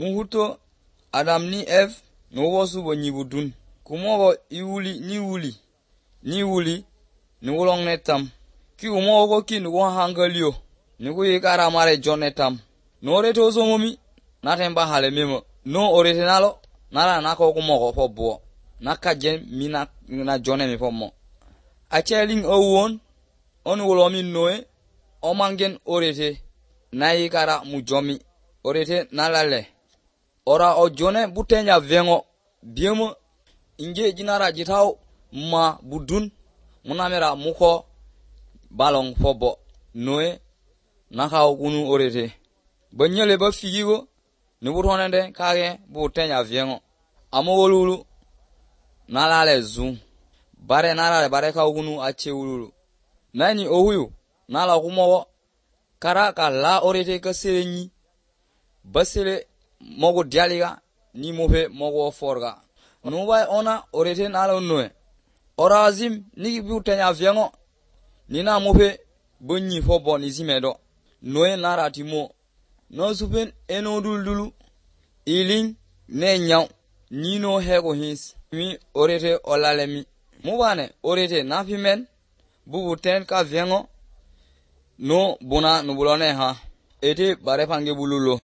Muhuto Adam ni Eve no wosu bo nyibudun. Kumogo iwuli ni wuli ni wolong netam. Ki umogo ki nugo hangalio nugo yikara mare jonetam. No orete ozomomi natemba hale memo. No orete nalo nala nako kumogo po bo. Nakajen mina na jone mi po mo. Acheling owon onu wolomi noe omangen orete na yikara mujomi orete nalale. Ora o jone butenya vengo biemo inge jinara jitao ma budun munamera muko balong fobo noe nakao kunu orete. Banyele ba figigo nubutonende kage butenya vengo amo wolulu nalale zu bare nalale bare ka kunu ache wululu nani ohuyu nala kumogo karaka la orete ka serenyi basele mogo dialiga ni mofe mogo forga nubai ona orete nala noe ora azim ni butenya vengo nina mofe bonyi fobo ni zimedo noe naratimo no supen eno dulu iling ne nyaw nino hego hins mi orete olalemi mubane orete nafimen bubuten ka vengo no bona nubulone ha ete bare pange bululo